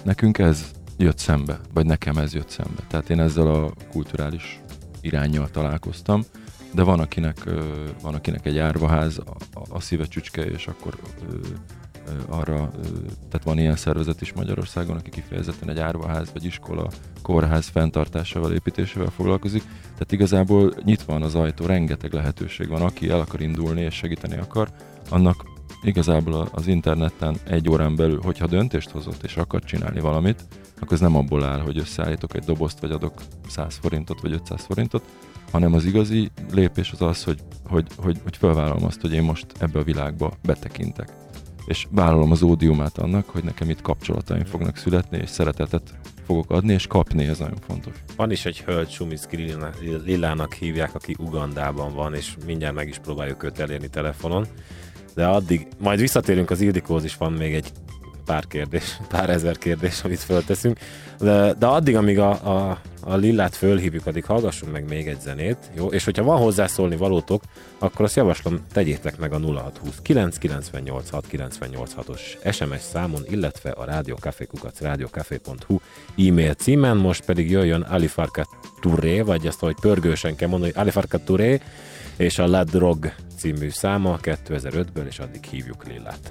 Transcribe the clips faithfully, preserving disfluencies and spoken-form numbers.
nekünk ez jött szembe, vagy nekem ez jött szembe. Tehát én ezzel a kulturális iránnyal találkoztam, de van akinek, van akinek egy árvaház, a, a szíve csücske, és akkor arra, tehát van ilyen szervezet is Magyarországon, aki kifejezetten egy árvaház, vagy iskola, kórház fenntartásával, építésével foglalkozik. Tehát igazából nyitva van az ajtó, rengeteg lehetőség van, aki el akar indulni és segíteni akar, annak igazából az interneten egy órán belül, hogyha döntést hozott és akar csinálni valamit, akkor ez nem abból áll, hogy összeállítok egy dobozt, vagy adok száz forintot, vagy ötszáz forintot, hanem az igazi lépés az az, hogy, hogy, hogy, hogy felvállalom azt, hogy én most ebbe a világba betekintek. És vállalom az ódiumát annak, hogy nekem itt kapcsolataim fognak születni, és szeretetet fogok adni, és kapni, ez nagyon fontos. Van is egy hölgy, Sumiszki Lillának hívják, aki Ugandában van, és mindjárt meg is próbáljuk őt elérni telefonon. De addig, majd visszatérünk az Ildikóhoz, is van még egy pár kérdés, pár ezer kérdés, amit fölteszünk. De, de addig, amíg a, a, a Lillát fölhívjuk, addig hallgassunk meg még egy zenét, jó? És hogyha van hozzászólni valótok, akkor azt javaslom, tegyétek meg a nulla hat húsz kilenc kilencvennyolc hat kilencvennyolc hatos es em es számon, illetve a rádiókafé kukac rádiókafé pont hu e-mail címen. Most pedig jöjjön Ali Farka Touré, vagy ezt, ahogy pörgősen kell mondani, Ali Farka Touré, és a La Drogue című száma kétezer-ötből, és addig hívjuk Lillát.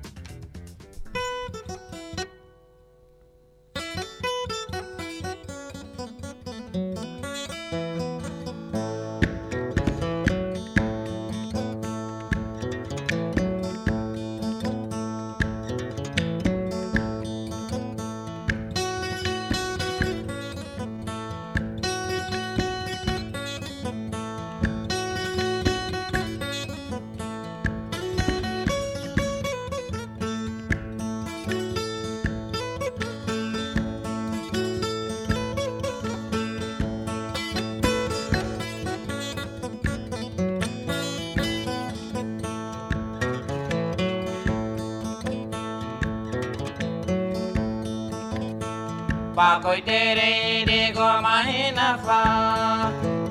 Bakoy tere de go mahina fa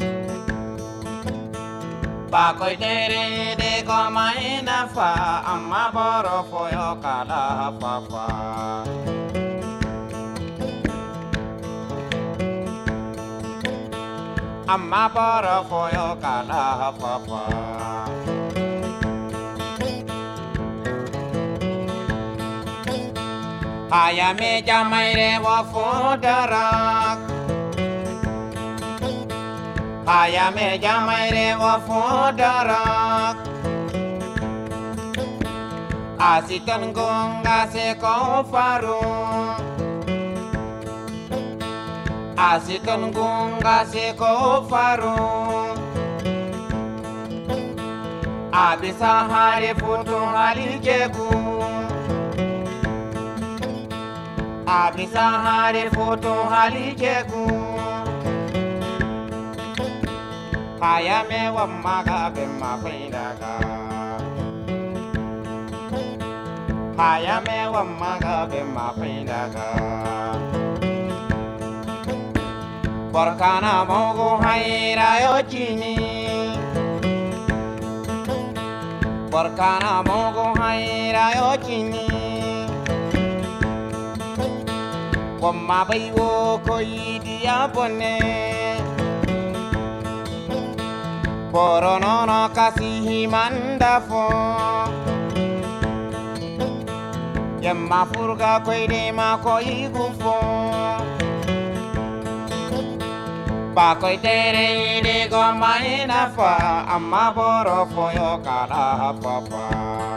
Bakoy tere de go mahina fa Amma boro foyo kala fa fa Amma boro foyo kala fa fa Aya me jamaire wa fodarak Aya me jamaire wa fodarak Asitan gonga se ko faru Asitan gonga se ko faru Abisa hare foto hali jegu Abisa hare foto hali jegu Haya me wa maga be ma fainaga Haya me wa maga be ma fainaga Porkana mogo haira yo chini Porkana mogo haira yo chini Wamma bai wo koi dia bone Porono no kasihi mandafo Yamma furga koi de ma koi gufo Ba koi tere de go maina fa Amma boro foyo kala fa fa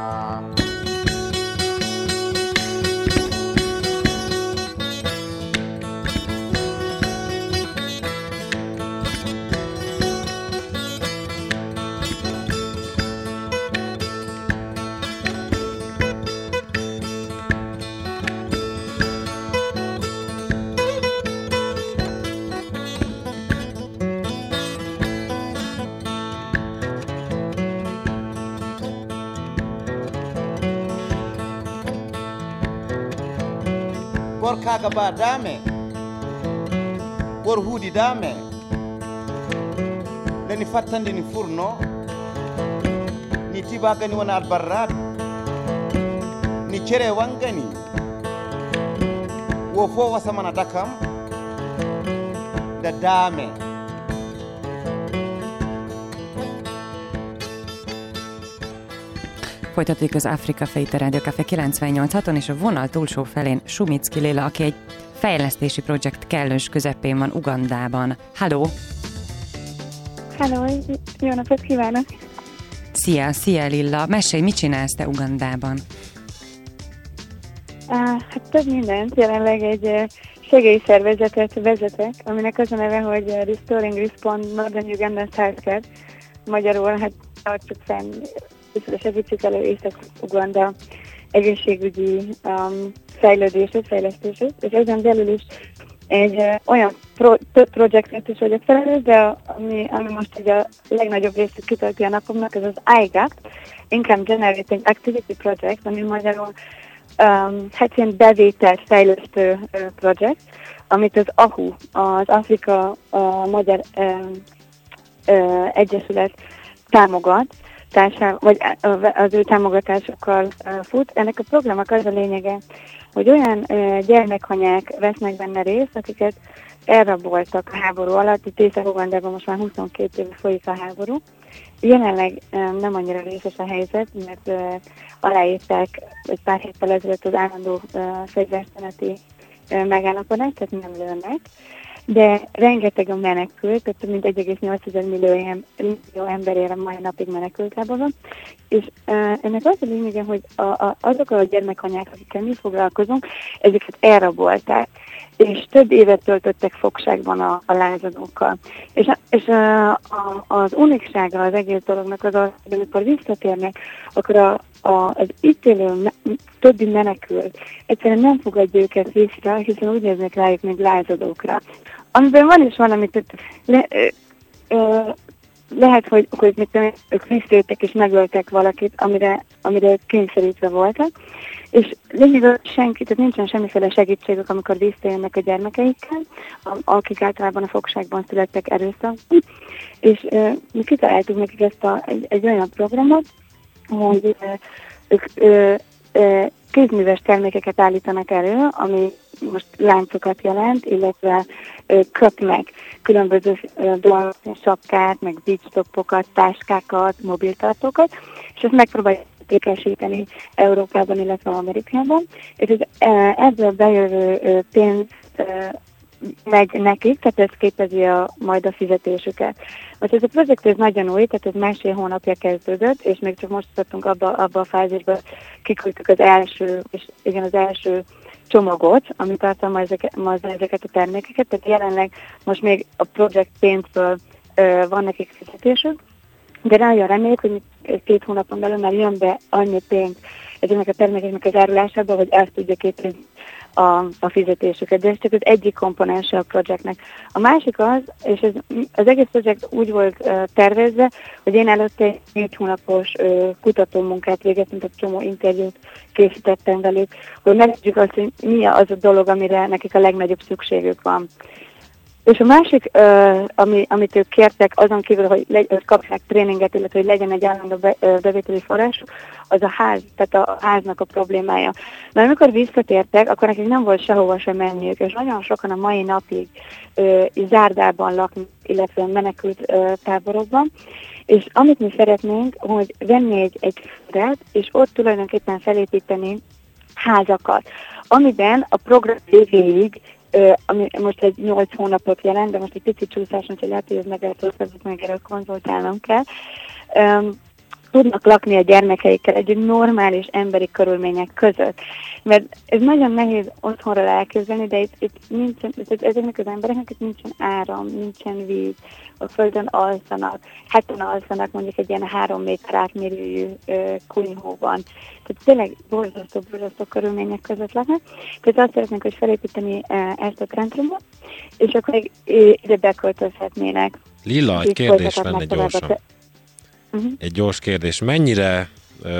Gor kaga ba dame Gor hudi dame Leni fattandi ni furno Ni tibagani wana albarrad Ni chere wangani wo fo wasa mana dakam da dame. Folytatjuk az Afrika Fejte Rádió Café kilencvennyolc haton, és a vonal túlsó felén Sumicki Lilla, aki egy fejlesztési projekt kellős közepén van Ugandában. Halló! Halló, jó napot kívánok! Szia, szia Lilla! Mesélj, mit csinálsz te Ugandában? Uh, hát több mindent. Jelenleg egy uh, segélyszervezetet vezetek, aminek az a neve, hogy uh, Restoring Respond Northern Ugandan Healthcare. Magyarul, hát tartsuk fenn, segítsük elő Észak-Uganda egészségügyi um, fejlődését, fejlesztését, és ezen belül is egy uh, olyan pro, több projektet is vagyok felelős, de ami, ami most egy a legnagyobb részét kitölti a napomnak, ez az I G A C, Income Generating Activity Project, ami magyarul um, hát ilyen bevételt fejlesztő uh, projekt, amit az A H U, az Afrika uh, Magyar um, uh, Egyesület támogat, társá, vagy az ő támogatásokkal uh, fut. Ennek a programnak az a lényege, hogy olyan uh, gyermekhanyák vesznek benne részt, akiket elraboltak a háború alatt. Itt Észak-Ugandában most már huszonkét éve folyik a háború. Jelenleg um, nem annyira részes a helyzet, mert uh, aláírták egy pár héttel ezelőtt az állandó uh, fegyverszüneti uh, megállapodást, tehát nem lőnek. De rengeteg a menekült, tehát több mint egy egész nyolc millió, millió ember ér a mai napig menekülttáborban, és uh, ennek az a lényege, hogy a, a, azok a gyermekhanyák, akikkel mi foglalkozunk, ezeket elrabolták, és több évet töltöttek fogságban a, a lázadókkal. És, és uh, a, az uniksága az egész dolognak az az, hogy amikor visszatérnek, akkor a, a, az itt élő me, többi menekült egyszerűen nem fogadja őket vissza, hiszen úgy néznek rájuk, mint lázadókra. Amiben van is valami, le, ö, ö, lehet, hogy, hogy mit tudom, ők visszajöttek és megöltek valakit, amire, amire kényszerítve voltak, és lényegében senki, tehát nincsen semmiféle segítségük, amikor visszajönnek a gyermekeikkel, akik általában a fogságban születtek erőszakban, és ö, mi kitaláltuk nekik ezt a, egy, egy olyan programot, hogy ö, ők ö, ö, kézműves termékeket állítanak elő, ami most láncokat jelent, illetve ö, köpnek különböző dolgokat, sapkát, meg beachtopokat, táskákat, mobiltartókat, és ezt megpróbálják értékesíteni Európában, illetve Amerikában, és ez, ebből bejövő pénz megy nekik, tehát ez képezi a, majd a fizetésüket. Most ez a projekt ez nagyon új, tehát ez másfél hónapja kezdődött, és még csak most tudtunk abba, abba a fázisba, kiküldtük az első, és igen, az első csomagot, ami tartalmazza ezeket a termékeket, tehát jelenleg most még a projekt pénzből ö, van nekik fizetésük, de nagyon reméljük, hogy két hónapon belül már jön be annyi pénz ezeknek a termékeknek az árulásába, hogy ezt tudja képezni a, a fizetésüket. De ez csak az egyik komponense a projektnek. A másik az, és ez, az egész projekt úgy volt uh, tervezve, hogy én előtte egy négy hónapos uh, kutatómunkát végeztem, tehát csomó interjút készítettem velük, hogy megtudjuk azt, hogy mi az a dolog, amire nekik a legnagyobb szükségük van. És a másik, uh, ami, amit ők kértek, azon kívül, hogy, legy, hogy kapják tréninget, illetve hogy legyen egy állandó be, uh, bevételi forrás, az a ház, tehát a háznak a problémája. Mert amikor visszatértek, akkor nekik nem volt sehova sem menniük, és nagyon sokan a mai napig uh, zárdában laknak, illetve menekült uh, táborokban, és amit mi szeretnénk, hogy venni egy, egy földet, és ott tulajdonképpen felépíteni házakat, amiben a program végéig, Uh, ami most egy nyolc hónapot jelent, de most egy picit csúszás, hogy lehet, hogy ez meg lehet hozzá, meg erről konzultálnom kell. Um, tudnak lakni a gyermekeikkel egy normális emberi körülmények között. Mert ez nagyon nehéz otthonról elképzelni, de itt, itt nincsen, ezeknek az embereknek itt nincsen áram, nincsen víz, a földön alszanak, heten alszanak mondjuk egy ilyen három méter átmérőjű uh, kunyhóban. Tehát tényleg borzasztó, borzasztó körülmények között laknak. Tehát azt szeretnénk, hogy felépíteni uh, ezt a centrumot, és akkor uh, ide beköltözhetnének. Lilla, egy kérdés lenne gyorsan. Uh-huh. Egy gyors kérdés. Mennyire,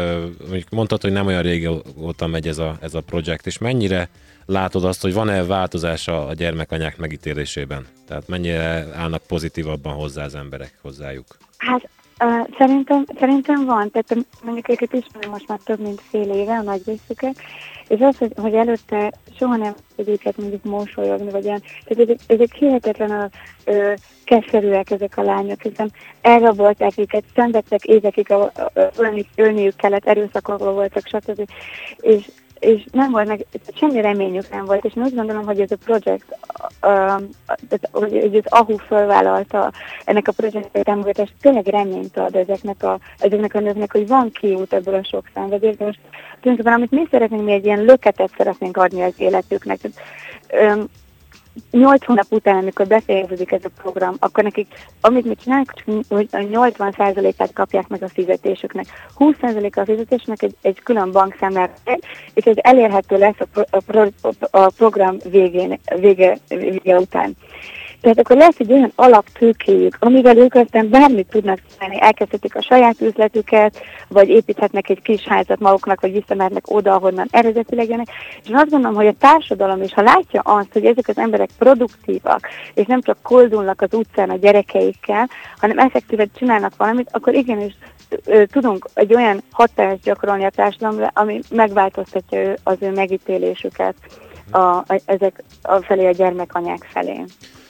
mondtad, hogy nem olyan régóta megy ez a, ez a projekt, és mennyire látod azt, hogy van-e változás a gyermekanyák megítélésében? Tehát mennyire állnak pozitívabban hozzá az emberek hozzájuk? Hát Uh, szerintem, szerintem van, tehát mondjuk őket ismerem most már több mint fél éve, a nagy részüket, és az, hogy, hogy előtte soha nem tud őket mondjuk mosolyogni, vagy olyan, tehát ezek, ezek hihetetlenül ö, keserűek ezek a lányok, hiszen elrabolták őket, szenvedtek évekig, a, a, a, ölniük kellett, erőszakolva voltak, stb. És és nem volt meg, semmi reményük nem volt, és én úgy gondolom, hogy ez a projekt, uh, hogy az á há u fölvállalta ennek a projektnek támogatást, tényleg reményt ad ezeknek a, ezeknek a nőknek, hogy van kiút ebből a sok szenvedésből. Most tulajdonképpen, amit mi szeretnénk, mi egy ilyen löketet szeretnénk adni az életüknek. Tehát, um, Nyolc hónap után, amikor befejeződik ez a program, akkor nekik, amit mi csinálunk, hogy a nyolcvan százalékát kapják meg a fizetésüknek. húsz százaléka a fizetésnek egy, egy külön bankszámlára, és ez elérhető lesz a, pro, a, pro, a program végén, vége, vége után. Tehát akkor lesz egy olyan alaptőkéjük, amivel ők aztán bármit tudnak csinálni, elkezdhetik a saját üzletüket, vagy építhetnek egy kis házat maguknak, vagy visszamehetnek oda, ahonnan eredetileg jönnek. És én azt gondolom, hogy a társadalom is, ha látja azt, hogy ezek az emberek produktívak, és nem csak koldulnak az utcán a gyerekeikkel, hanem effektíven csinálnak valamit, akkor igenis tudunk egy olyan hatást gyakorolni a társadalomra, ami megváltoztatja az ő megítélésüket a, a, ezek a felé, a gyermekanyák felé.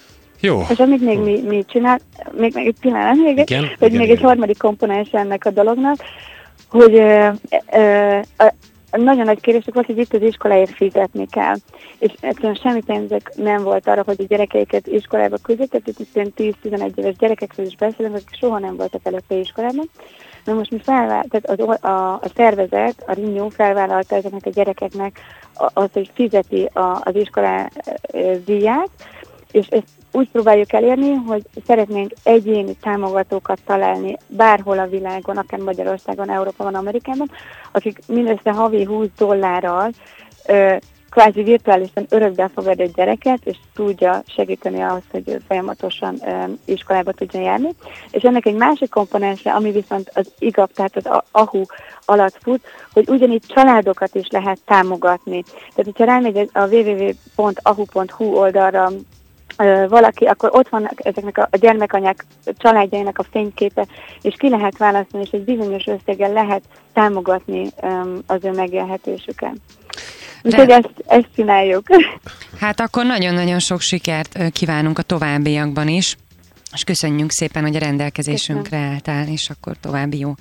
Jó. És amit még mi, mi csinál, még, még egy pillanat, még, igen, hogy igen, még igen. egy harmadik komponens ennek a dolognak, hogy ö, ö, a, a nagyon nagy kérésük volt, hogy itt az iskoláért fizetni kell. És egyszerűen semmi pénzek nem volt arra, hogy a gyerekeiket iskolába küldjék, tehát itt tíz-tizenegy éves gyerekekről is beszélünk, akik soha nem voltak előtte iskolában. Na most mi felvált, tehát az, a, a szervezet, a Renew felvállalta ezeknek a gyerekeknek az, hogy fizeti a, az iskolá díját, és ezt úgy próbáljuk elérni, hogy szeretnénk egyéni támogatókat találni bárhol a világon, akár Magyarországon, Európában, Amerikában, akik mindössze havi húsz dollárral ö, kvázi virtuálisan örökbe fogad egy gyereket, és tudja segíteni ahhoz, hogy ő folyamatosan ö, iskolába tudjon járni. És ennek egy másik komponense, ami viszont az i gé á pé, tehát az á há u alatt fut, hogy ugyanígy családokat is lehet támogatni. Tehát, hogyha rámegy a double-u double-u double-u pont a há u pont hu oldalra valaki, akkor ott vannak ezeknek a gyermekanyák családjainak a fényképe, és ki lehet választani, és egy bizonyos összeggel lehet támogatni um, az ő megélhetésüket. Úgyhogy ezt, ezt csináljuk. Hát akkor nagyon-nagyon sok sikert kívánunk a továbbiakban is, és köszönjük szépen, hogy a rendelkezésünkre álltál, és akkor további jó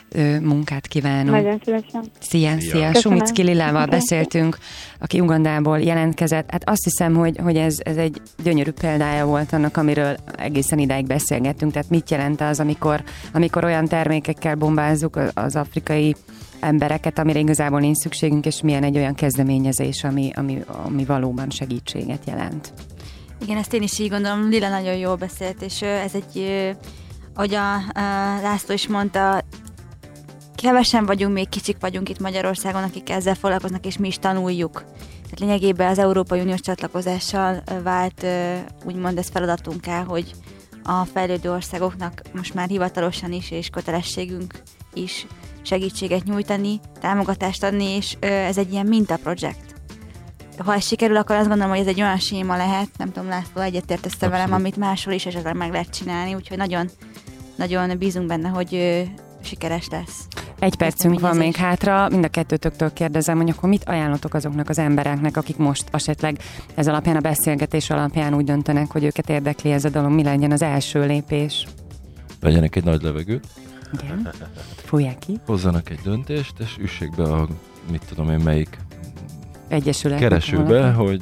munkát kívánunk. Nagyon szívesen. Szia, szia. szia. Sumicki Lilával beszéltünk, aki Ugandából jelentkezett. Hát azt hiszem, hogy, hogy ez, ez egy gyönyörű példája volt annak, amiről egészen idáig beszélgettünk. Tehát mit jelent az, amikor, amikor olyan termékekkel bombázzuk az afrikai embereket, amire igazából nincs szükségünk, és milyen egy olyan kezdeményezés, ami, ami, ami valóban segítséget jelent. Igen, ezt én is így gondolom. Lila nagyon jól beszélt, és ez egy, ahogy a, a László is mondta, kevesen vagyunk, még kicsik vagyunk itt Magyarországon, akik ezzel foglalkoznak, és mi is tanuljuk. Tehát lényegében az Európai Uniós csatlakozással vált úgymond ez feladatunká, hogy a fejlődő országoknak most már hivatalosan is, és kötelességünk is segítséget nyújtani, támogatást adni, és ez egy ilyen mintaprojekt. Ha ez sikerül, akkor azt gondolom, hogy ez egy olyan séma lehet, nem tudom, László, egyetértesz velem, amit máshol is esetleg meg lehet csinálni, úgyhogy nagyon, nagyon bízunk benne, hogy sikeres lesz. Egy percünk van még hátra, mind a kettőtöktől kérdezem, hogy akkor mit ajánlotok azoknak az embereknek, akik most esetleg ez alapján, a beszélgetés alapján úgy döntenek, hogy őket érdekli ez a dolog, mi legyen az első lépés? Vegyenek egy nagy levegőt. Igen. Fújják ki. Hozzanak egy döntést, és üssék be a, mit tudom én, melyik Egyesület keresőbe, hogy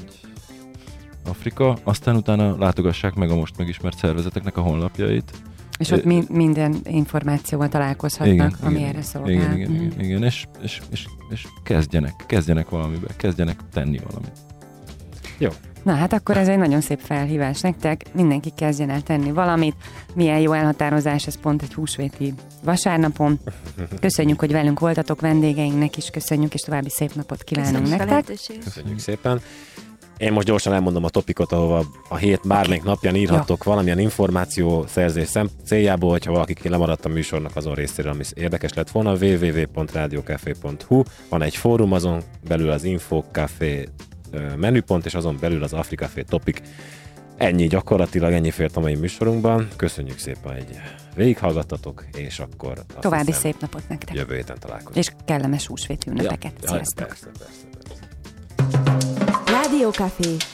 Afrika, aztán utána látogassák meg a most megismert szervezeteknek a honlapjait. És ott mi, minden információval találkozhatnak, igen, ami igen, erre szolgál. Igen, igen, mm. igen, igen. És, és, és, és kezdjenek, kezdjenek valamibe, kezdjenek tenni valamit. Jó. Na hát akkor ez egy nagyon szép felhívás nektek, mindenki kezdjen el tenni valamit. Milyen jó elhatározás, ez pont egy húsvéti vasárnapon. Köszönjük, hogy velünk voltatok, vendégeinknek is köszönjük, és további szép napot kívánunk Köszönjük nektek. Köszönjük szépen. Én most gyorsan elmondom a topikot, ahova a hét bármelyik napján írhattok ja. valamilyen információ szerzés szem céljából, hogyha valaki lemaradt a műsornak azon részéről, ami érdekes lett volna, double-u double-u double-u pont rádiókafé pont hu. Van egy fórum, azon belül az Info Café menüpont, és azon belül az Afrikafé topik. ennyi gyakorlatilag, ennyi fért a mai műsorunkban. Köszönjük szépen, hogy végighallgattatok, és akkor további szép napot nektek. Jövő héten találkozunk. És kellemes húsvéti ünnepeket. Ja, Sziasztok! persze, persze, persze. Rádió Café.